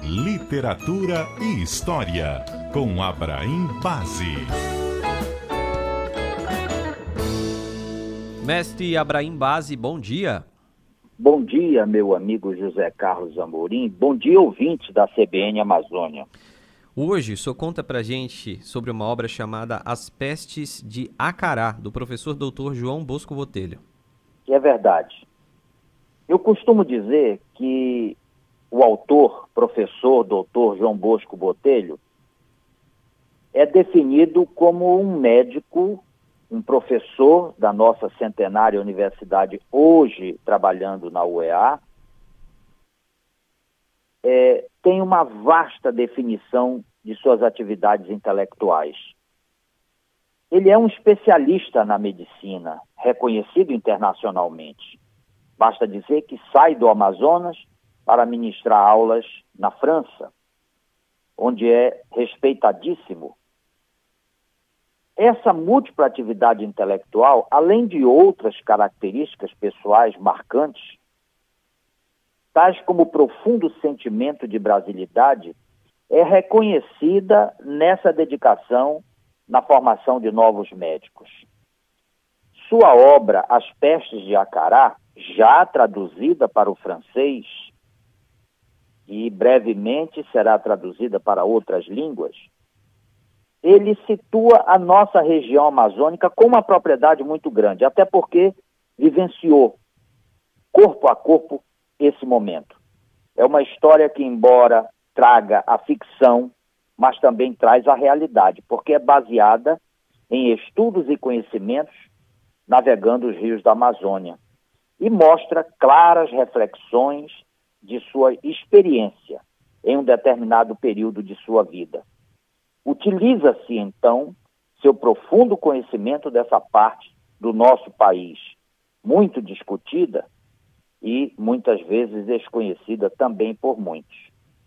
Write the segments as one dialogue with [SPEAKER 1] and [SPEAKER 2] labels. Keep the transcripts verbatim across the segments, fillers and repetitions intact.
[SPEAKER 1] Literatura e História, com Abraim Bazzi.
[SPEAKER 2] Mestre Abraim Bazzi, bom dia.
[SPEAKER 3] Bom dia, meu amigo José Carlos Amorim. Bom dia, ouvinte da C B N Amazônia.
[SPEAKER 2] Hoje, o senhor conta pra gente sobre uma obra chamada As Pestes de Acará, do professor doutor João Bosco Botelho.
[SPEAKER 3] É verdade. Eu costumo dizer que o autor, professor doutor João Bosco Botelho, é definido como um médico, um professor da nossa centenária universidade, hoje trabalhando na U E A, é, tem uma vasta definição de suas atividades intelectuais. Ele é um especialista na medicina, reconhecido internacionalmente. Basta dizer que sai do Amazonas para ministrar aulas na França, onde é respeitadíssimo. Essa múltipla atividade intelectual, além de outras características pessoais marcantes, tais como o profundo sentimento de brasilidade, é reconhecida nessa dedicação na formação de novos médicos. Sua obra, As Pestes de Acará, já traduzida para o francês, e brevemente será traduzida para outras línguas, ele situa a nossa região amazônica com uma propriedade muito grande, até porque vivenciou corpo a corpo esse momento. É uma história que, embora traga a ficção, mas também traz a realidade, porque é baseada em estudos e conhecimentos navegando os rios da Amazônia e mostra claras reflexões de sua experiência em um determinado período de sua vida. Utiliza-se, então, seu profundo conhecimento dessa parte do nosso país, muito discutida e muitas vezes desconhecida também por muitos.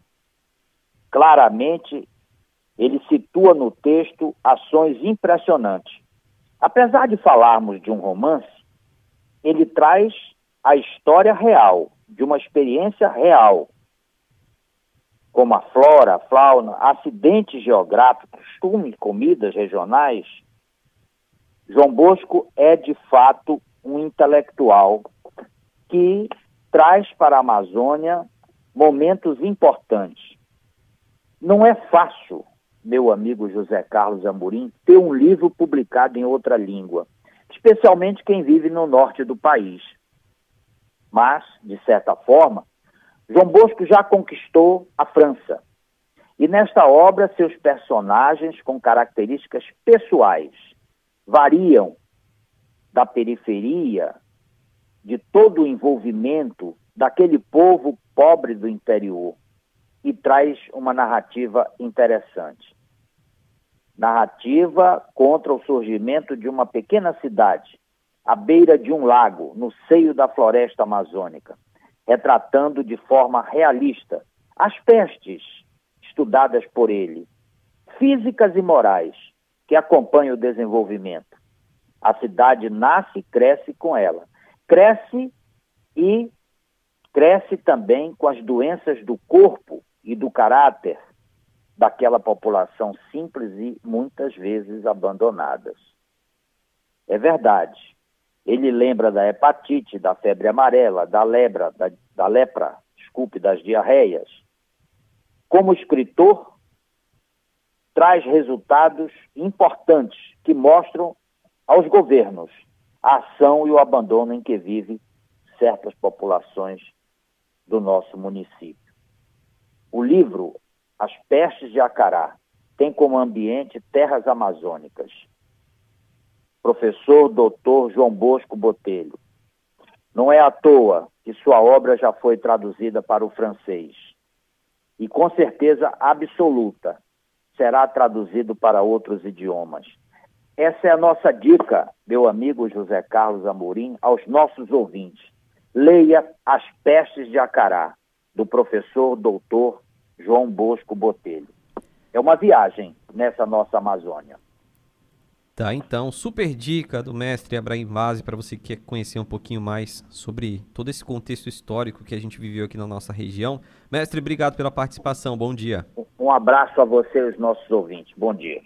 [SPEAKER 3] Claramente, ele situa no texto ações impressionantes. Apesar de falarmos de um romance, ele traz a história real, de uma experiência real, como a flora, a fauna, acidentes geográficos, costumes, comidas regionais. João Bosco é, de fato, um intelectual que traz para a Amazônia momentos importantes. Não é fácil, meu amigo José Carlos Amorim, ter um livro publicado em outra língua, especialmente quem vive no norte do país. Mas, de certa forma, João Bosco já conquistou a França. E nesta obra, seus personagens com características pessoais variam da periferia, de todo o envolvimento daquele povo pobre do interior, e traz uma narrativa interessante. Narrativa contra o surgimento de uma pequena cidade, à beira de um lago, no seio da floresta amazônica, retratando de forma realista as pestes estudadas por ele, físicas e morais, que acompanham o desenvolvimento. A cidade nasce e cresce com ela. Cresce e cresce também com as doenças do corpo e do caráter daquela população simples e muitas vezes abandonadas. É verdade. Ele lembra da hepatite, da febre amarela, da lepra, da, da lepra, desculpe, das diarreias. Como escritor, traz resultados importantes que mostram aos governos a ação e o abandono em que vivem certas populações do nosso município. O livro As Pestes de Acará tem como ambiente terras amazônicas. Professor doutor João Bosco Botelho. Não é à toa que sua obra já foi traduzida para o francês. E com certeza absoluta será traduzido para outros idiomas. Essa é a nossa dica, meu amigo José Carlos Amorim, aos nossos ouvintes. Leia As Pestes de Acará, do professor doutor João Bosco Botelho. É uma viagem nessa nossa Amazônia.
[SPEAKER 2] Tá, então, super dica do mestre Abraim Vaz para você que quer conhecer um pouquinho mais sobre todo esse contexto histórico que a gente viveu aqui na nossa região. Mestre, obrigado pela participação, bom dia.
[SPEAKER 3] Um abraço a você e os nossos ouvintes. Bom dia.